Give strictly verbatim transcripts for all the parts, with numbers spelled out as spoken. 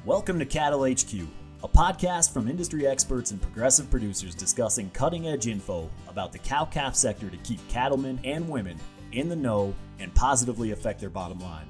Welcome to Cattle H Q, a podcast from industry experts and progressive producers discussing cutting-edge info about the cow-calf sector to keep cattlemen and women in the know and positively affect their bottom line.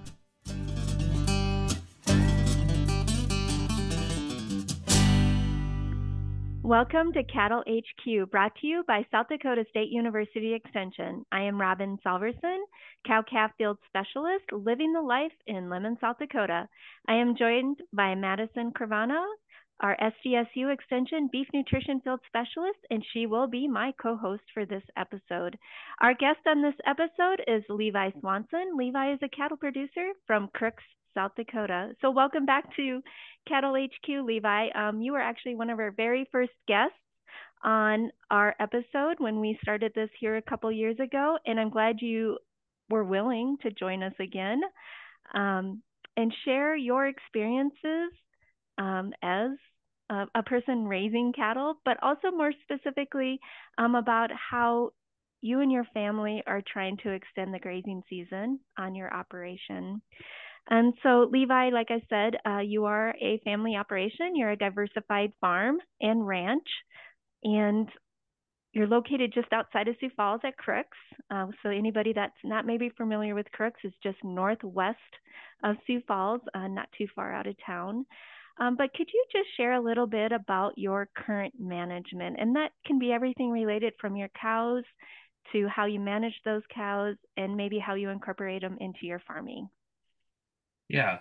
Welcome to Cattle H Q, brought to you by South Dakota State University Extension. I am Robin Salverson, cow-calf field specialist, living the life in Lemmon, South Dakota. I am joined by Madison Carvana, our S D S U Extension beef nutrition field specialist, and she will be my co-host for this episode. Our guest on this episode is Levi Swanson. Levi is a cattle producer from Crooks, South Dakota. So welcome back to Cattle H Q, Levi. Um, you were actually one of our very first guests on our episode when we started this here a couple years ago, and I'm glad you were willing to join us again um, and share your experiences um, as a, a person raising cattle, but also more specifically um, about how you and your family are trying to extend the grazing season on your operation. And so, Levi, like I said, uh, you are a family operation. You're a diversified farm and ranch, and you're located just outside of Sioux Falls at Crooks. Uh, so anybody that's not maybe familiar with Crooks is just northwest of Sioux Falls, uh, not too far out of town. Um, but could you just share a little bit about your current management? And that can be everything related from your cows to how you manage those cows and maybe how you incorporate them into your farming. Yeah.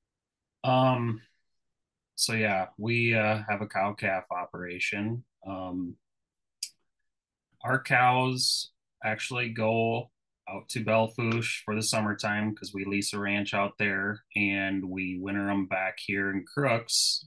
Um, so yeah, we uh, have a cow calf operation. Um, our cows actually go out to Belle Fourche for the summertime because we lease a ranch out there and we winter them back here in Crooks.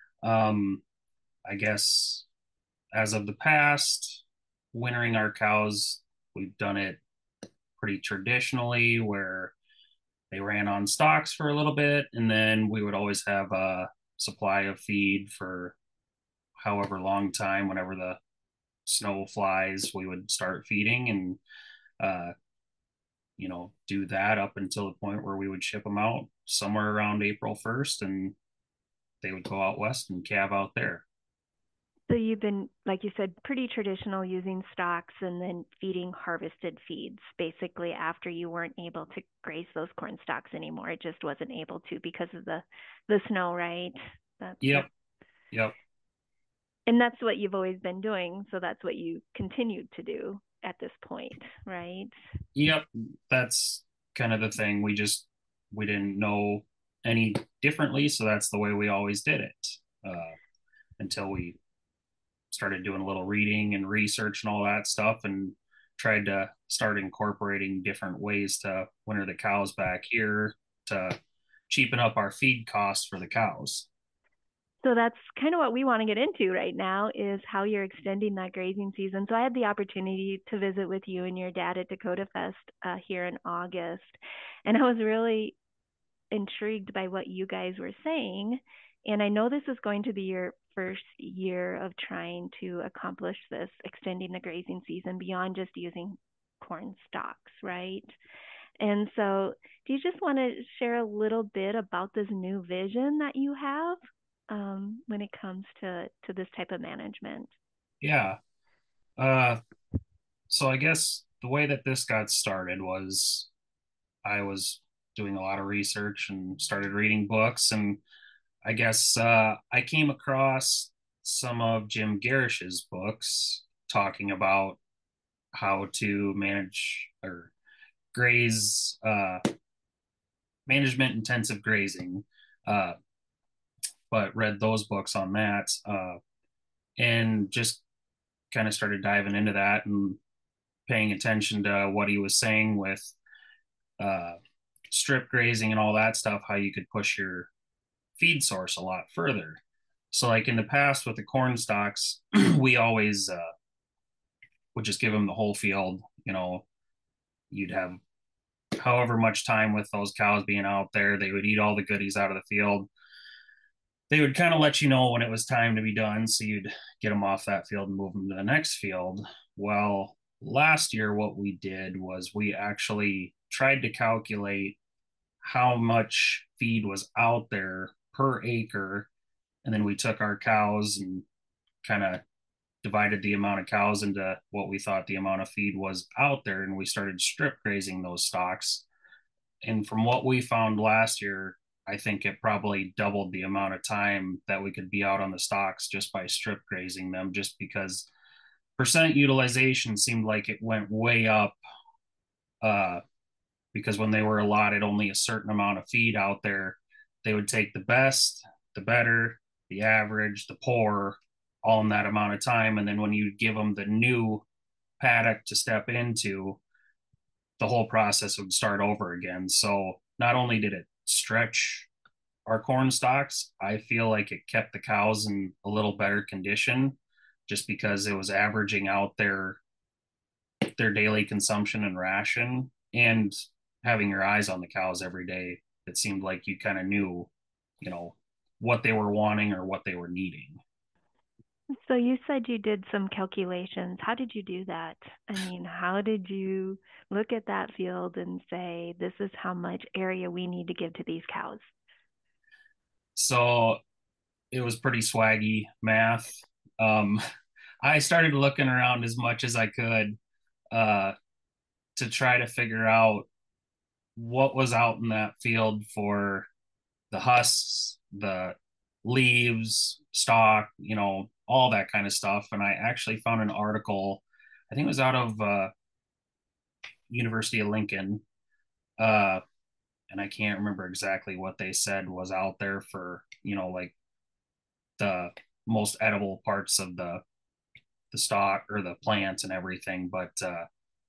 Um, I guess as of the past, wintering our cows, we've done it pretty traditionally where they ran on stocks for a little bit, and then we would always have a supply of feed for however long time. Whenever the snow flies, we would start feeding and uh, you know do that up until the point where we would ship them out somewhere around April first, and they would go out west and calve out there. So you've been, like you said, pretty traditional using stocks and then feeding harvested feeds basically after you weren't able to graze those corn stalks anymore. It just wasn't able to because of the, the snow, right? That's, Yep. Yep. and that's what you've always been doing. So that's what you continued to do at this point, right? Yep. That's kind of the thing. We just, we didn't know any differently. So that's the way we always did it uh, until we started doing a little reading and research and all that stuff and tried to start incorporating different ways to winter the cows back here to cheapen up our feed costs for the cows. So that's kind of what we want to get into right now is how you're extending that grazing season. So I had the opportunity to visit with you and your dad at Dakota Fest uh, here in August, and I was really intrigued by what you guys were saying. And I know this is going to be your first year of trying to accomplish this, extending the grazing season beyond just using corn stalks, right? And so, do you just want to share a little bit about this new vision that you have um, when it comes to, to this type of management? Yeah. Uh, so I guess the way that this got started was I was doing a lot of research and started reading books. And I guess uh, I came across some of Jim Gerish's books talking about how to manage or graze uh, management intensive grazing, uh, but read those books on that uh, and just kind of started diving into that and paying attention to what he was saying with uh, strip grazing and all that stuff, how you could push your feed source a lot further. So, like in the past with the corn stalks, we always uh, would just give them the whole field. You know, you'd have however much time with those cows being out there, they would eat all the goodies out of the field. They would kind of let you know when it was time to be done. So you'd get them off that field and move them to the next field. Well, last year, what we did was we actually tried to calculate how much feed was out there per acre. And then we took our cows and kind of divided the amount of cows into what we thought the amount of feed was out there. And we started strip grazing those stocks. And from what we found last year, I think it probably doubled the amount of time that we could be out on the stocks just by strip grazing them, just because percent utilization seemed like it went way up. Uh, because when they were allotted only a certain amount of feed out there, they would take the best, the better, the average, the poor, all in that amount of time. And then when you give them the new paddock to step into, the whole process would start over again. So not only did it stretch our corn stalks, I feel like it kept the cows in a little better condition just because it was averaging out their their daily consumption and ration, and having your eyes on the cows every day. It seemed like you kind of knew, you know, what they were wanting or what they were needing. So you said you did some calculations. How did you do that? I mean, how did you look at that field and say, this is how much area we need to give to these cows? So it was pretty swaggy math. Um, I started looking around as much as I could uh, to try to figure out what was out in that field for the husks, the leaves, stalk, you know, all that kind of stuff. And I actually found an article, I think it was out of uh, University of Lincoln, uh, and I can't remember exactly what they said was out there for, you know, like the most edible parts of the the stalk or the plants and everything. But uh,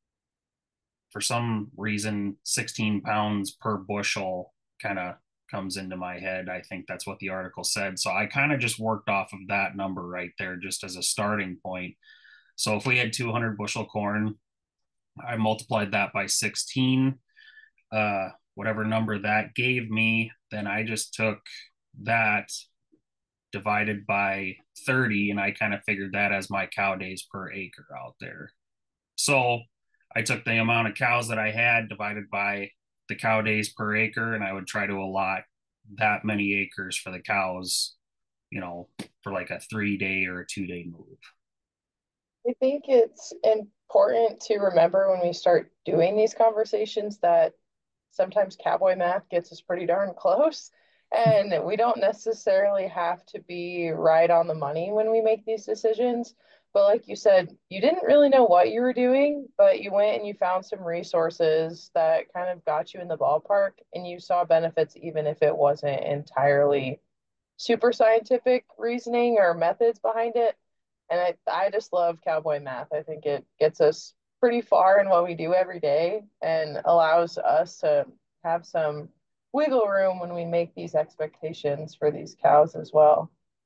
for some reason, sixteen pounds per bushel kind of comes into my head. I think that's what the article said. So I kind of just worked off of that number right there, just as a starting point. So if we had two hundred bushel corn, I multiplied that by sixteen, uh, whatever number that gave me, then I just took that divided by thirty, and I kind of figured that as my cow days per acre out there. So I took the amount of cows that I had divided by the cow days per acre, and I would try to allot that many acres for the cows, you know, for like a three day or a two day move. I think it's important to remember when we start doing these conversations that sometimes cowboy math gets us pretty darn close. And we don't necessarily have to be right on the money when we make these decisions. But like you said, you didn't really know what you were doing, but you went and you found some resources that kind of got you in the ballpark, and you saw benefits even if it wasn't entirely super scientific reasoning or methods behind it. And I, I just love cowboy math. I think it gets us pretty far in what we do every day and allows us to have some wiggle room when we make these expectations for these cows as well.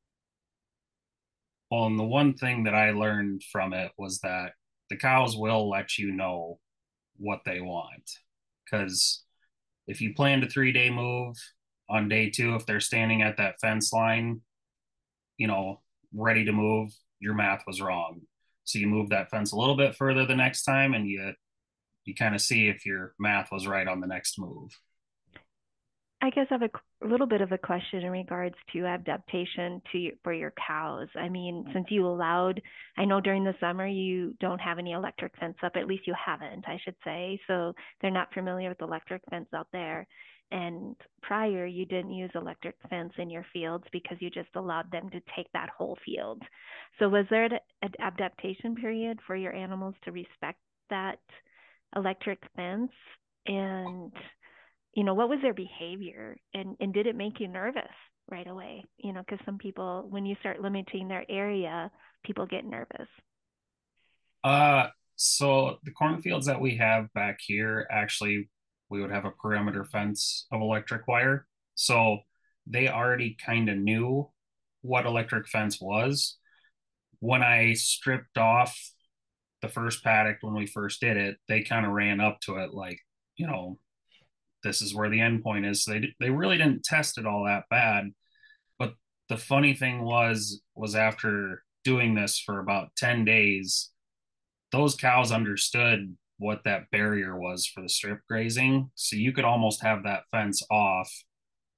Well, and the one thing that I learned from it was that the cows will let you know what they want. Because if you planned a three day move on day two, if they're standing at that fence line, you know, ready to move, your math was wrong. So you move that fence a little bit further the next time, and you you kind of see if your math was right on the next move. I guess I have a, a little bit of a question in regards to adaptation to your, for your cows. I mean, since you allowed, I know during the summer you don't have any electric fence up, at least you haven't, I should say. So they're not familiar with electric fence out there. And prior, you didn't use electric fence in your fields because you just allowed them to take that whole field. So was there an adaptation period for your animals to respect that electric fence? And you know, what was their behavior, and, and did it make you nervous right away? You know, because some people, when you start limiting their area, people get nervous. Uh, so the cornfields that we have back here, actually, we would have a perimeter fence of electric wire. So they already kind of knew what electric fence was. When I stripped off the first paddock, when we first did it, they kind of ran up to it like, you know, this is where the end point is. So they they really didn't test it all that bad. But the funny thing was was after doing this for about ten days, those cows understood what that barrier was for the strip grazing. So you could almost have that fence off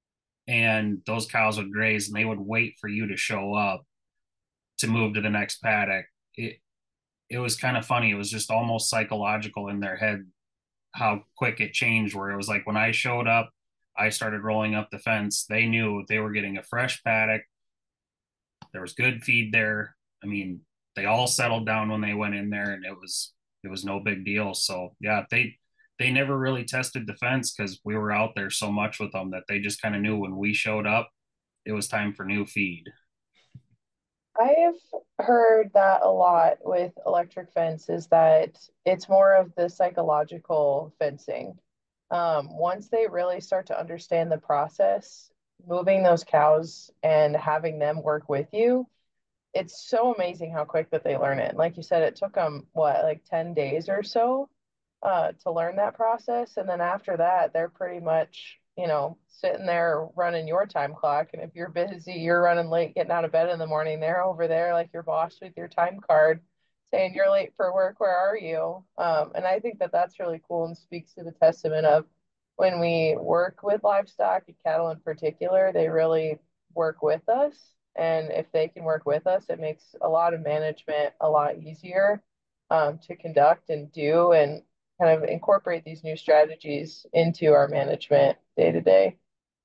and those cows would graze and they would wait for you to show up to move to the next paddock. It it was kind of funny. It was just almost psychological in their head how quick it changed, where it was like when I showed up, I started rolling up the fence. They knew they were getting a fresh paddock. There was good feed there. I mean, they all settled down when they went in there, and it was it was no big deal. So yeah, they they never really tested the fence because we were out there so much with them that they just kind of knew when we showed up, it was time for new feed. I've heard that a lot with electric fence is that it's more of the psychological fencing. Um, once they really start to understand the process, moving those cows and having them work with you, it's so amazing how quick that they learn it. Like you said, it took them what, like ten days or so uh, to learn that process. And then after that, they're pretty much, you know, sitting there running your time clock. And if you're busy, you're running late, getting out of bed in the morning, they're over there like your boss with your time card saying, "You're late for work. Where are you?" Um, and I think that that's really cool and speaks to the testament of when we work with livestock, cattle in particular, they really work with us. And if they can work with us, it makes a lot of management a lot easier um, to conduct and do. And kind of incorporate these new strategies into our management day to day.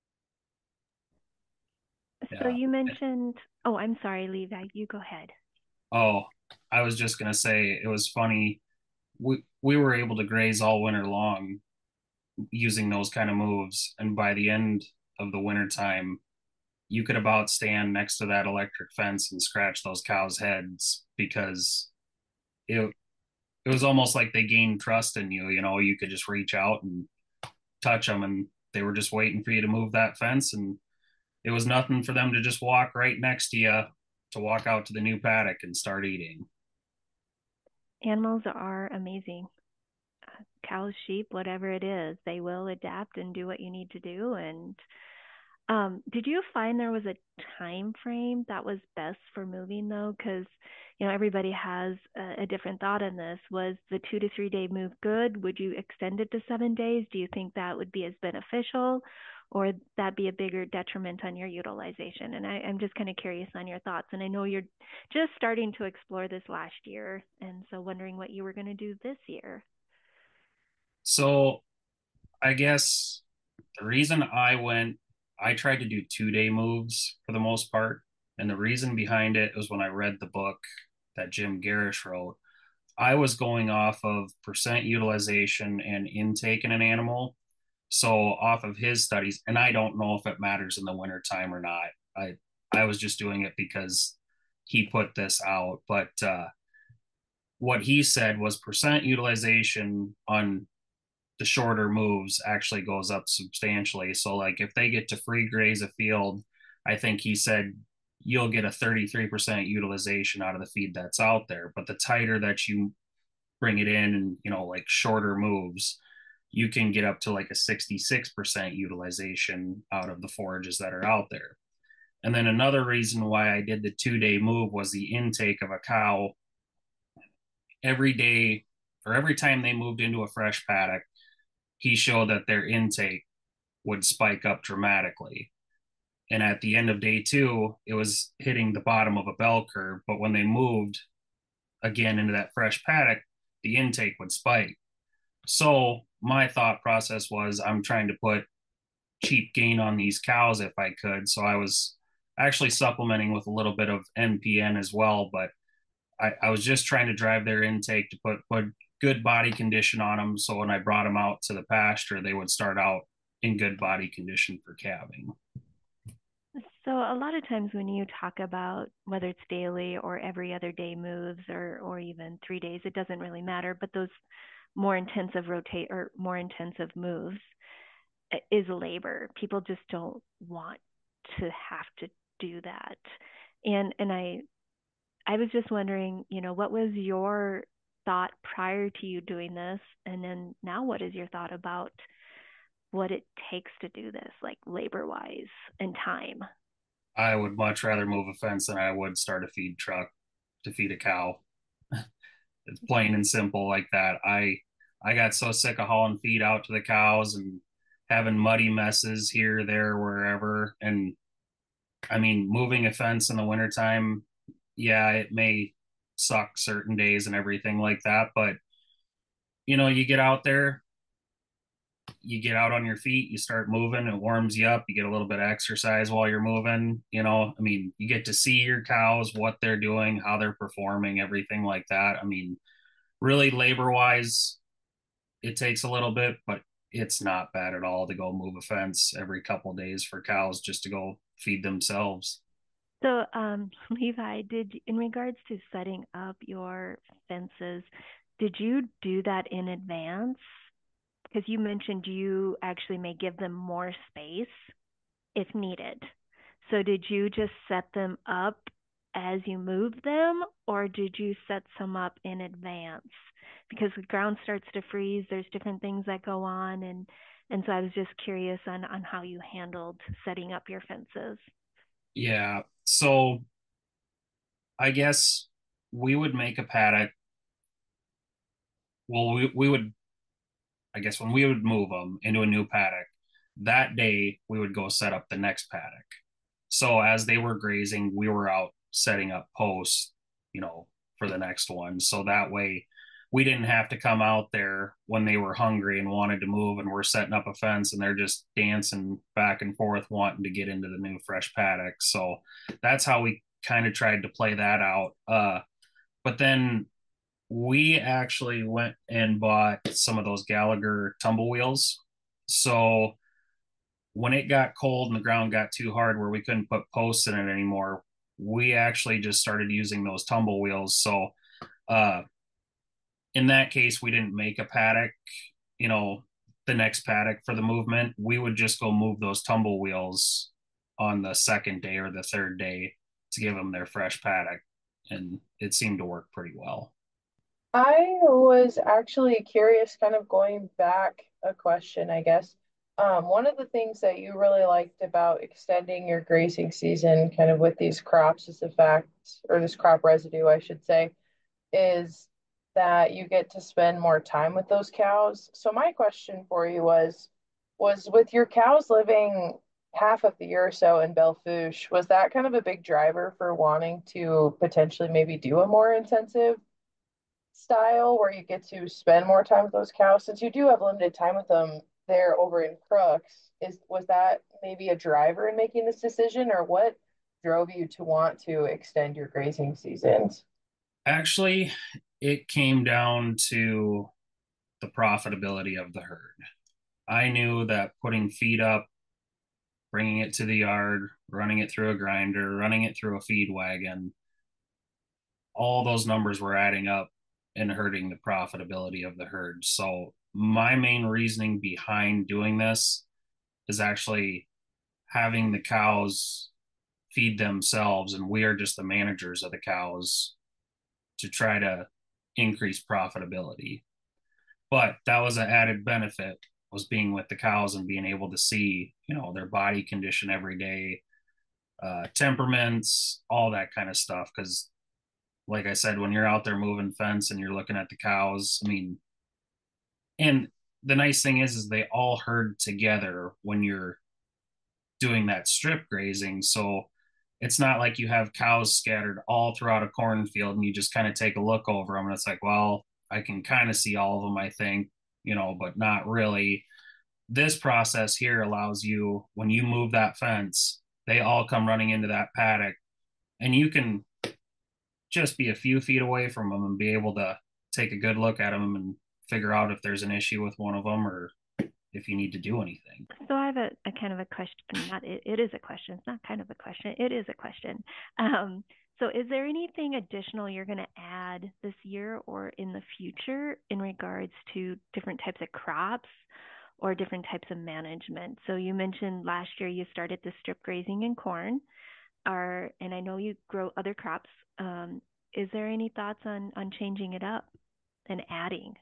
So Yeah. you mentioned, oh, I'm sorry, Levi, you go ahead. Oh, I was just gonna say it was funny. We we were able to graze all winter long using those kind of moves, and by the end of the winter time, you could about stand next to that electric fence and scratch those cows' heads because it it was almost like they gained trust in you. You know, you could just reach out and touch them, and they were just waiting for you to move that fence, and it was nothing for them to just walk right next to you to walk out to the new paddock and start eating. Animals are amazing. Cows, sheep, whatever it is, they will adapt and do what you need to do. And um, did you find there was a time frame that was best for moving though? Because you know everybody has a, a different thought on this. Was the two to three day move good? Would you extend it to seven days? Do you think that would be as beneficial, or that be a bigger detriment on your utilization? And I, I'm just kind of curious on your thoughts. And I know you're just starting to explore this last year, and so wondering what you were going to do this year. So I guess the reason I went, I tried to do two day moves for the most part. And the reason behind it was when I read the book that Jim Garish wrote, I was going off of percent utilization and intake in an animal. So off of his studies, and I don't know if it matters in the wintertime or not. I I was just doing it because he put this out. But uh, what he said was percent utilization on the shorter moves actually goes up substantially. So like if they get to free graze a field, I think he said you'll get a thirty-three percent utilization out of the feed that's out there. But the tighter that you bring it in and, you know, like shorter moves, you can get up to like a sixty-six percent utilization out of the forages that are out there. And then another reason why I did the two day move was the intake of a cow every day or every time they moved into a fresh paddock. He showed that their intake would spike up dramatically. And at the end of day two, it was hitting the bottom of a bell curve. But when they moved again into that fresh paddock, the intake would spike. So my thought process was I'm trying to put cheap gain on these cows if I could. So I was actually supplementing with a little bit of N P N as well, but I, I was just trying to drive their intake to put put good body condition on them. So when I brought them out to the pasture, they would start out in good body condition for calving. So a lot of times when you talk about whether it's daily or every other day moves or or even three days, it doesn't really matter. But those more intensive rotate or more intensive moves is labor. People just don't want to have to do that. And and I I was just wondering, you know, what was your thought prior to you doing this? And then now what is your thought about what it takes to do this, like labor wise and time? I would much rather move a fence than I would start a feed truck to feed a cow. It's plain and simple like that. I I got so sick of hauling feed out to the cows and having muddy messes here, there, wherever. And I mean, moving a fence in the wintertime, yeah, it may suck certain days and everything like that. But, you know, you get out there, you get out on your feet, you start moving, it warms you up, you get a little bit of exercise while you're moving. You know, I mean, you get to see your cows, what they're doing, how they're performing, everything like that. I mean, really labor wise, it takes a little bit, but it's not bad at all to go move a fence every couple of days for cows just to go feed themselves. So, um, Levi, did in regards to setting up your fences, did you do that in advance? Because you mentioned you actually may give them more space if needed. So did you just set them up as you move them, or did you set some up in advance? Because the ground starts to freeze, there's different things that go on, and and so I was just curious on on how you handled setting up your fences. Yeah. So I guess we would make a paddock. Well, we, we would, I guess when we would move them into a new paddock, that day we would go set up the next paddock. So as they were grazing, we were out setting up posts, you know, for the next one. So that way we didn't have to come out there when they were hungry and wanted to move and we're setting up a fence and they're just dancing back and forth wanting to get into the new fresh paddock. So that's how we kind of tried to play that out. Uh, but then we actually went and bought some of those Gallagher tumble wheels. So when it got cold and the ground got too hard where we couldn't put posts in it anymore, we actually just started using those tumble wheels. So uh, in that case, we didn't make a paddock, you know, the next paddock for the movement. We would just go move those tumble wheels on the second day or the third day to give them their fresh paddock. And it seemed to work pretty well. I was actually curious, kind of going back a question, I guess. Um, one of the things that you really liked about extending your grazing season, kind of with these crops, is the fact, or this crop residue, I should say, is that you get to spend more time with those cows. So my question for you was, was with your cows living half of the year or so in Belle Fourche, was that kind of a big driver for wanting to potentially maybe do a more intensive style where you get to spend more time with those cows since you do have limited time with them there over in Crooks? Is was that maybe a driver in making this decision, or what drove you to want to extend your grazing seasons? Actually, it came down to the profitability of the herd. I knew that putting feed up, bringing it to the yard, running it through a grinder, running it through a feed wagon, all those numbers were adding up and hurting the profitability of the herd. So my main reasoning behind doing this is actually having the cows feed themselves, and we are just the managers of the cows to try to increase profitability. But that was an added benefit, was being with the cows and being able to see, you know, their body condition every day, uh, temperaments, all that kind of stuff. Because like I said, when you're out there moving fence and you're looking at the cows, I mean, and the nice thing is, is they all herd together when you're doing that strip grazing. So it's not like you have cows scattered all throughout a cornfield and you just kind of take a look over them and it's like, well, I can kind of see all of them, I think, you know, but not really. This process here allows you, when you move that fence, they all come running into that paddock and you can just be a few feet away from them and be able to take a good look at them and figure out if there's an issue with one of them or if you need to do anything. So I have a, a kind of a question. Not it, it is a question. It's not kind of a question. It is a question. Um, so is there anything additional you're going to add this year or in the future in regards to different types of crops or different types of management? So you mentioned last year you started the strip grazing in corn, or, and I know you grow other crops. Um, is there any thoughts on on changing it up and adding?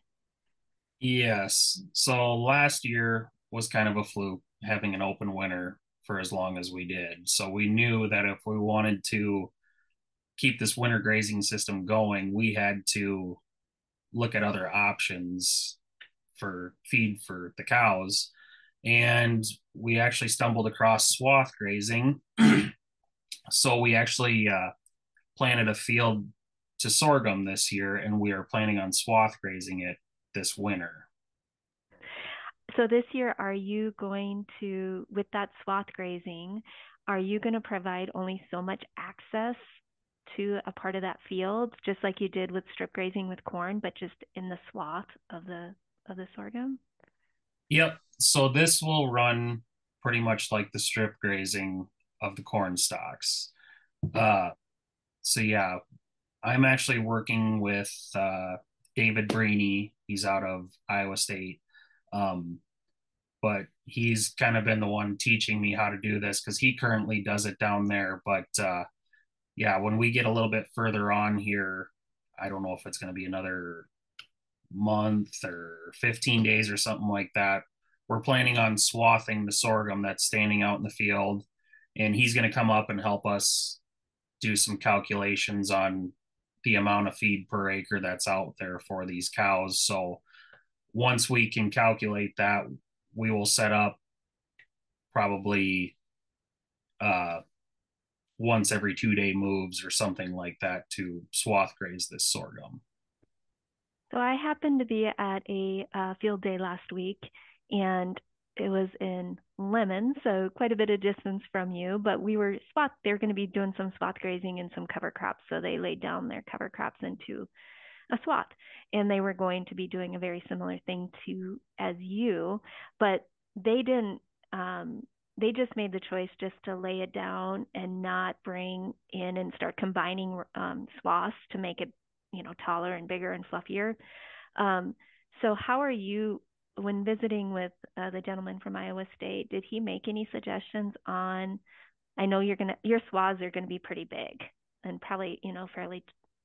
Yes. So last year was kind of a fluke having an open winter for as long as we did. So we knew that if we wanted to keep this winter grazing system going, we had to look at other options for feed for the cows. and we actually stumbled across swath grazing. So we actually uh, planted a field to sorghum this year, and we are planning on swath grazing it this winter. So this year, are you going to, with that swath grazing, are you going to provide only so much access to a part of that field, just like you did with strip grazing with corn, but just in the swath of the of the sorghum? Yep. So this will run pretty much like the strip grazing of the corn stalks. Uh, so yeah, I'm actually working with uh, David Brini. He's out of Iowa State. Um, but he's kind of been the one teaching me how to do this because he currently does it down there. But uh, yeah, when we get a little bit further on here, I don't know if it's going to be another month or fifteen days or something like that. We're planning on swathing the sorghum that's standing out in the field, and he's going to come up and help us do some calculations on the amount of feed per acre that's out there for these cows. So once we can calculate that, we will set up probably uh, once every two day moves or something like that to swath graze this sorghum. So I happened to be at a uh, field day last week, and it was in Lemon, so quite a bit of distance from you, but we were swath, they're going to be doing some swath grazing and some cover crops. So they laid down their cover crops into a swath, and they were going to be doing a very similar thing to as you, but they didn't, um, they just made the choice just to lay it down and not bring in and start combining um, swaths to make it, you know, taller and bigger and fluffier. Um, so how are you, when visiting with uh, the gentleman from Iowa State, did he make any suggestions on, I know you're going to, your swaths are going to be pretty big and probably, you know, fairly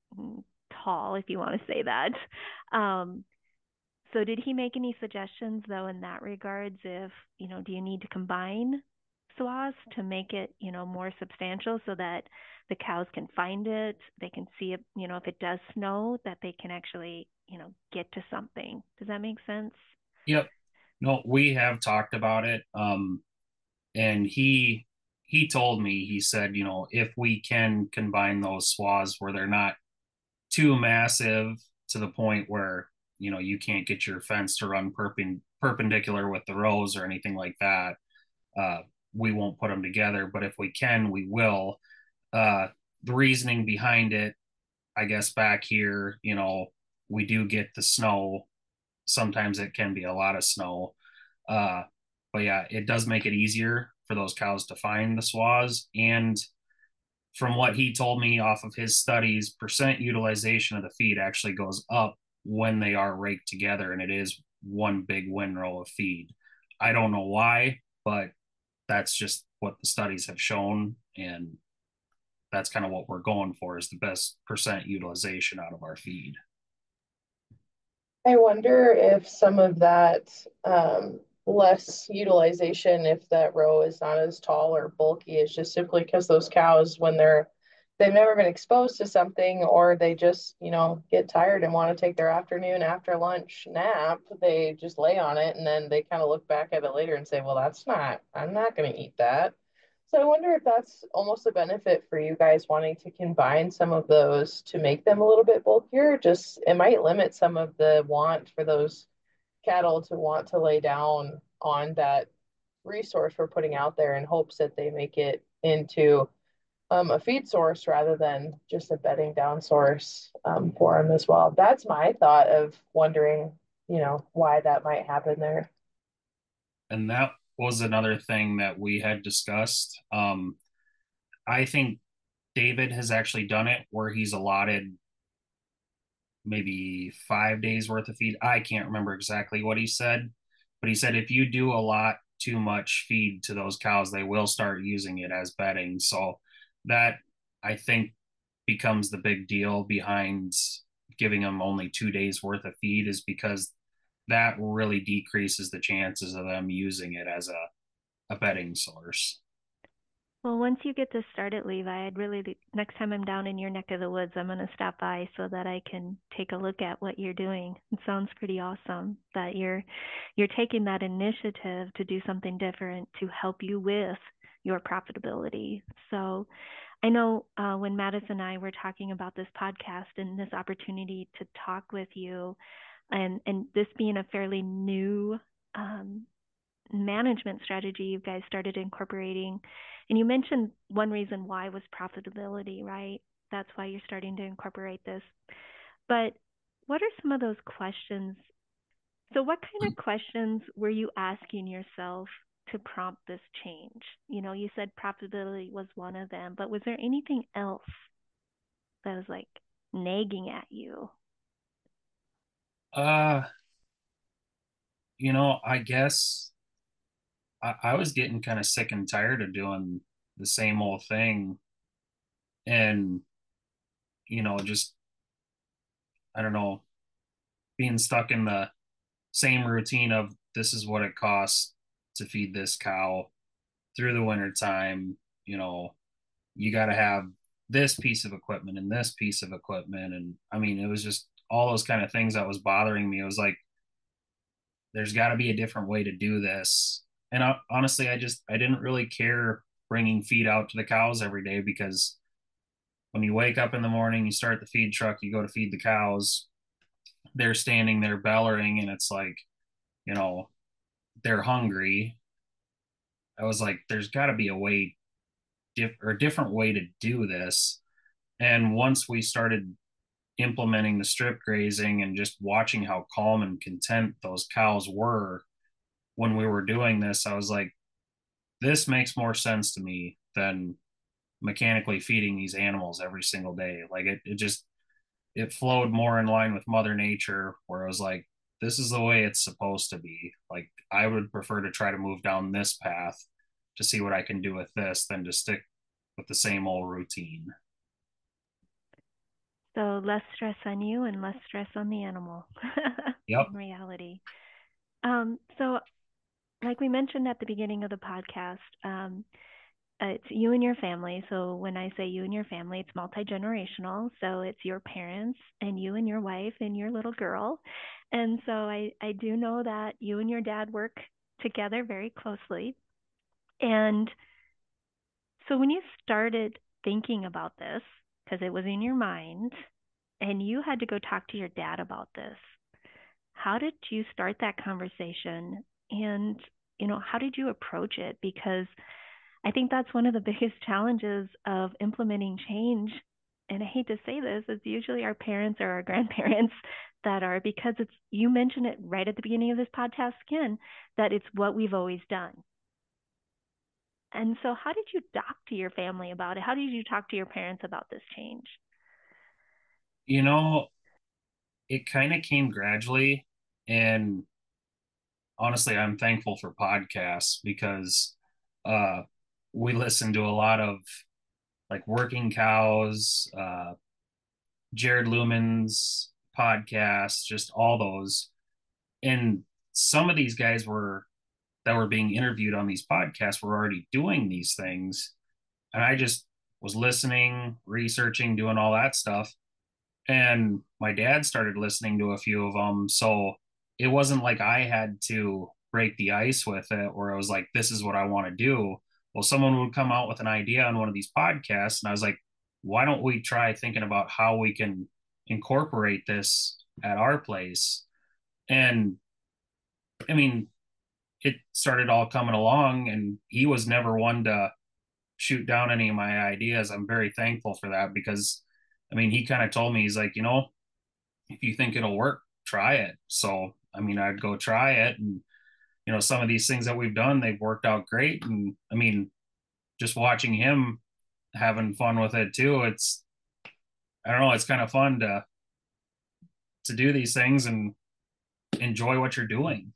tall, if you want to say that. Um, so did he make any suggestions though in that regards, if, you know, do you need to combine swaths to make it, you know, more substantial so that the cows can find it, they can see it, you know, if it does snow, that they can actually, you know, get to something. Does that make sense? Yep. No, we have talked about it. Um, and he he told me, he said, you know, if we can combine those swaths where they're not too massive to the point where, you know, you can't get your fence to run perpen- perpendicular with the rows or anything like that, uh, we won't put them together. But if we can, we will. Uh, the reasoning behind it, I guess back here, you know, we do get the snow. Sometimes it can be a lot of snow. Uh, but yeah, it does make it easier for those cows to find the swaths. And from what he told me off of his studies, percent utilization of the feed actually goes up when they are raked together, and it is one big windrow of feed. I don't know why, but that's just what the studies have shown, and that's kind of what we're going for, is the best percent utilization out of our feed. I wonder if some of that um, less utilization, if that row is not as tall or bulky, is just simply because those cows, when they're they've never been exposed to something, or they just, you know, get tired and want to take their afternoon after lunch nap, they just lay on it and then they kind of look back at it later and say, well, that's not, I'm not going to eat that. So I wonder if that's almost a benefit for you guys wanting to combine some of those to make them a little bit bulkier. Just it might limit some of the want for those cattle to want to lay down on that resource we're putting out there in hopes that they make it into um, a feed source rather than just a bedding down source um, for them as well. That's my thought of wondering, you know, why that might happen there. And that was another thing that we had discussed. Um, I think David has actually done it where he's allotted maybe five days worth of feed. I can't remember exactly what he said, but he said if you do a lot too much feed to those cows, they will start using it as bedding. So that, I think, becomes the big deal behind giving them only two days worth of feed, is because that really decreases the chances of them using it as a, a bedding source. Well, once you get this started, Levi, I'd really, next time I'm down in your neck of the woods, I'm going to stop by so that I can take a look at what you're doing. It sounds pretty awesome that you're you're taking that initiative to do something different to help you with your profitability. So I know uh, when Madison and I were talking about this podcast and this opportunity to talk with you, and, and this being a fairly new um, management strategy you guys started incorporating, and you mentioned one reason why was profitability, right? That's why you're starting to incorporate this. But what are some of those questions? So what kind of questions were you asking yourself to prompt this change? You know, you said profitability was one of them, but was there anything else that was like nagging at you? Uh, you know, I guess I, I was getting kind of sick and tired of doing the same old thing. And, you know, just, I don't know, being stuck in the same routine of this is what it costs to feed this cow through the winter time. You know, you got to have this piece of equipment and this piece of equipment. And I mean, it was just all those kind of things that was bothering me. It was like, there's got to be a different way to do this. And I, honestly, I just, I didn't really care bringing feed out to the cows every day, because when you wake up in the morning, you start the feed truck, you go to feed the cows, they're standing there bellowing, and it's like, you know, they're hungry. I was like, there's got to be a way, diff- or a different way to do this. And once we started implementing the strip grazing and just watching how calm and content those cows were when we were doing this, I was like, this makes more sense to me than mechanically feeding these animals every single day. Like it, it just, it flowed more in line with Mother Nature, where I was like, this is the way it's supposed to be. Like, I would prefer to try to move down this path to see what I can do with this than to stick with the same old routine. So less stress on you and less stress on the animal. Yep. In reality. Um, so like we mentioned at the beginning of the podcast, um, uh, it's you and your family. So when I say you and your family, it's multi-generational. So it's your parents and you and your wife and your little girl. And so I, I do know that you and your dad work together very closely. And so when you started thinking about this, because it was in your mind, and you had to go talk to your dad about this, how did you start that conversation? And, you know, how did you approach it? Because I think that's one of the biggest challenges of implementing change. And I hate to say this, it's usually our parents or our grandparents that are, because it's, you mentioned it right at the beginning of this podcast again, that it's what we've always done. And so how did you talk to your family about it? How did you talk to your parents about this change? You know, it kind of came gradually. And honestly, I'm thankful for podcasts, because uh, we listen to a lot of like Working Cows, uh, Jared Lumen's podcasts, just all those. And some of these guys were that were being interviewed on these podcasts were already doing these things. And I just was listening, researching, doing all that stuff. And my dad started listening to a few of them. So it wasn't like I had to break the ice with it, where I was like, this is what I want to do. Well, someone would come out with an idea on one of these podcasts, and I was like, why don't we try thinking about how we can incorporate this at our place? And I mean, it started all coming along, and he was never one to shoot down any of my ideas. I'm very thankful for that, because I mean, he kind of told me, he's like, you know, if you think it'll work, try it. So, I mean, I'd go try it. And, you know, some of these things that we've done, they've worked out great. And I mean, just watching him having fun with it too, it's, I don't know, it's kind of fun to, to do these things and enjoy what you're doing.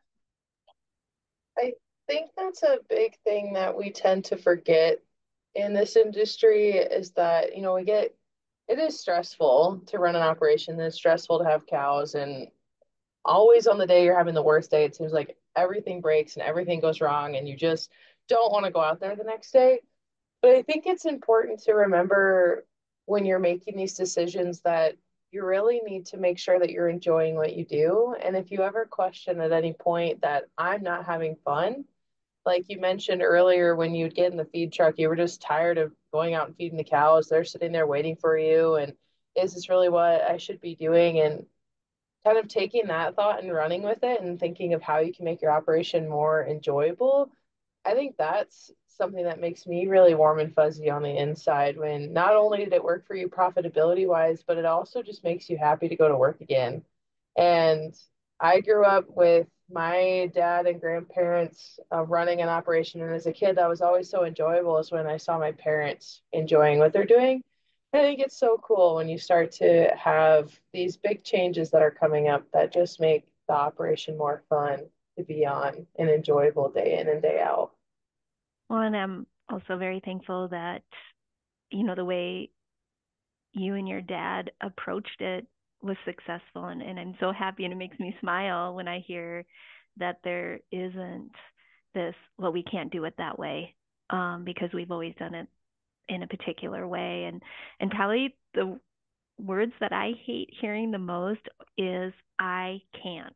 I think that's a big thing that we tend to forget in this industry, is that, you know, we get, it is stressful to run an operation. It's stressful to have cows, and always on the day you're having the worst day, it seems like everything breaks and everything goes wrong, and you just don't want to go out there the next day. But I think it's important to remember when you're making these decisions that you really need to make sure that you're enjoying what you do. And if you ever question at any point that I'm not having fun, like you mentioned earlier, when you'd get in the feed truck, you were just tired of going out and feeding the cows. They're sitting there waiting for you. And is this really what I should be doing? And kind of taking that thought and running with it and thinking of how you can make your operation more enjoyable. I think that's something that makes me really warm and fuzzy on the inside when not only did it work for you profitability wise, but it also just makes you happy to go to work again. And I grew up with my dad and grandparents uh, running an operation. And as a kid, that was always so enjoyable is when I saw my parents enjoying what they're doing. I think it's so cool when you start to have these big changes that are coming up that just make the operation more fun to be on and enjoyable day in and day out. Well, and I'm also very thankful that, you know, the way you and your dad approached it was successful. And, and I'm so happy, and it makes me smile when I hear that there isn't this, well, we can't do it that way, um, because we've always done it in a particular way. And, and probably the words that I hate hearing the most is I can't.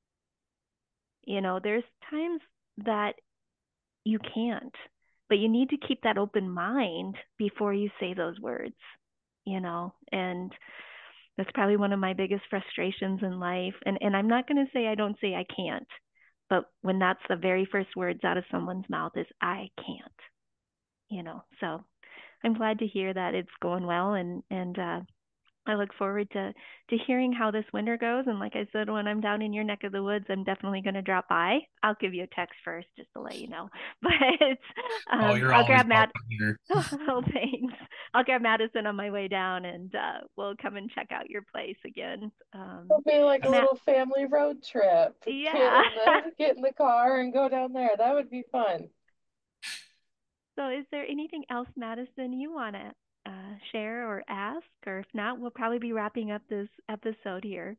You know, there's times that you can't, but you need to keep that open mind before you say those words, you know, and that's probably one of my biggest frustrations in life. And, and I'm not going to say I don't say I can't, but when that's the very first words out of someone's mouth is I can't, you know, so I'm glad to hear that it's going well. And, and, uh, I look forward to to hearing how this winter goes. And like I said, when I'm down in your neck of the woods, I'm definitely going to drop by. I'll give you a text first just to let you know. But Oh, um, you're I'll always grab Matt. welcome here. Oh, thanks. I'll grab Madison on my way down, and uh, we'll come and check out your place again. Um, It'll be like a Matt, little family road trip. Get yeah. in the get in the car and go down there. That would be fun. So, is there anything else, Madison, you want to uh, share or ask? Or if not, we'll probably be wrapping up this episode here.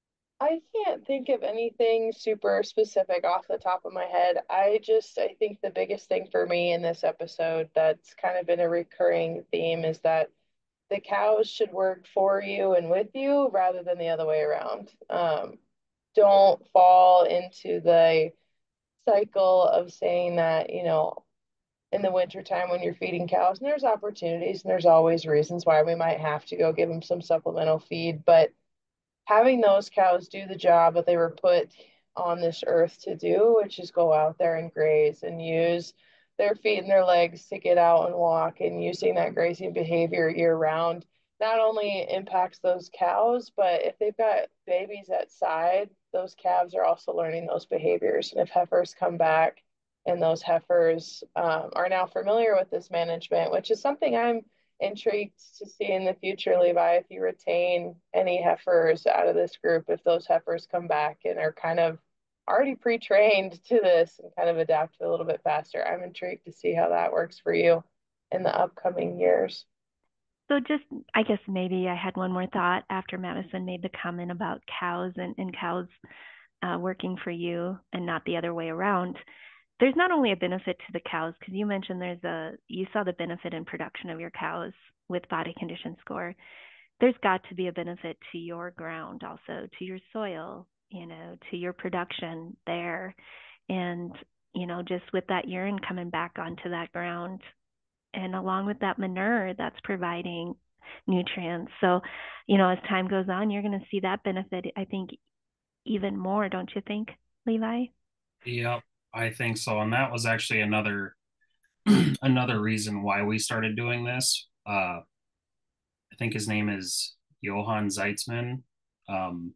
I can't think of anything super specific off the top of my head. I just, I think the biggest thing for me in this episode that's kind of been a recurring theme is that the cows should work for you and with you rather than the other way around. Um, don't fall into the cycle of saying that, you know, in the wintertime when you're feeding cows, and there's opportunities and there's always reasons why we might have to go give them some supplemental feed, but having those cows do the job that they were put on this earth to do, which is go out there and graze and use their feet and their legs to get out and walk, and using that grazing behavior year round not only impacts those cows, but if they've got babies at side, those calves are also learning those behaviors. And if heifers come back and those heifers um, are now familiar with this management, which is something I'm intrigued to see in the future, Levi, if you retain any heifers out of this group, if those heifers come back and are kind of already pre-trained to this and kind of adapt a little bit faster. I'm intrigued to see how that works for you in the upcoming years. So just, I guess maybe I had one more thought after Madison made the comment about cows and, and cows uh, working for you and not the other way around. There's not only a benefit to the cows, because you mentioned there's a, you saw the benefit in production of your cows with body condition score. There's got to be a benefit to your ground also, to your soil, you know, to your production there. And, you know, just with that urine coming back onto that ground, and along with that manure that's providing nutrients. So, you know, as time goes on, you're going to see that benefit, I think, even more, don't you think, Levi? Yep, I think so. And that was actually another another reason why we started doing this. Uh, I think his name is Johann Zeitzman. Um,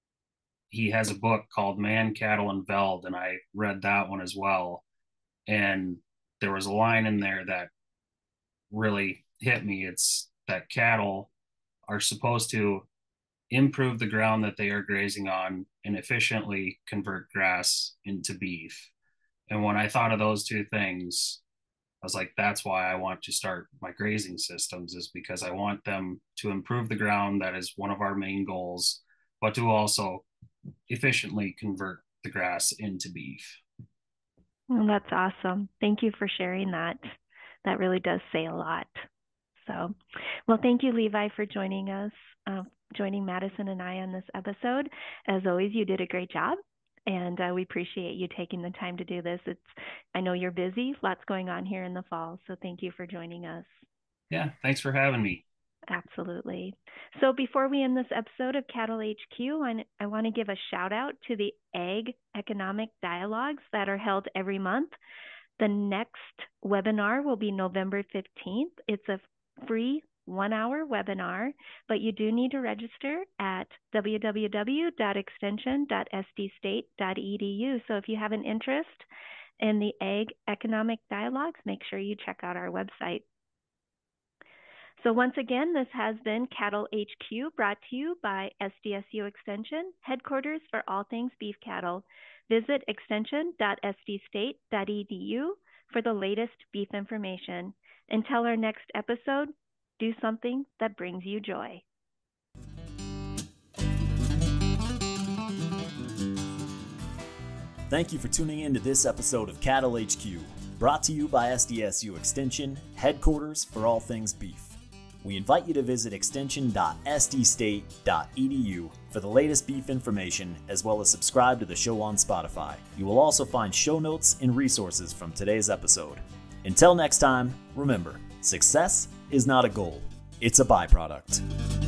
he has a book called Man, Cattle, and Veld, and I read that one as well. And there was a line in there that really hit me. It's that cattle are supposed to improve the ground that they are grazing on and efficiently convert grass into beef. And when I thought of those two things, I was like, that's why I want to start my grazing systems, is because I want them to improve the ground. That is one of our main goals, but to also efficiently convert the grass into beef. Well, that's awesome. Thank you for sharing that. that really does say a lot. So, well, thank you, Levi, for joining us, uh, joining Madison and I on this episode. As always, you did a great job, and uh, we appreciate you taking the time to do this. It's, I know you're busy, lots going on here in the fall, so thank you for joining us. Yeah, thanks for having me. Absolutely. So before we end this episode of Cattle H Q, I want to give a shout out to the Ag Economic Dialogues that are held every month. The next webinar will be November fifteenth. It's a free one-hour webinar, but you do need to register at w w w dot extension dot s d state dot e d u. So if you have an interest in the Ag Economic Dialogues, make sure you check out our website. So once again, this has been Cattle H Q, brought to you by S D S U Extension, headquarters for all things beef cattle. Visit extension dot s d state dot e d u for the latest beef information. Until our next episode, do something that brings you joy. Thank you for tuning in to this episode of Cattle H Q, brought to you by S D S U Extension, headquarters for all things beef. We invite you to visit extension dot s d state dot e d u for the latest beef information, as well as subscribe to the show on Spotify. You will also find show notes and resources from today's episode. Until next time, remember, success is not a goal, it's a byproduct.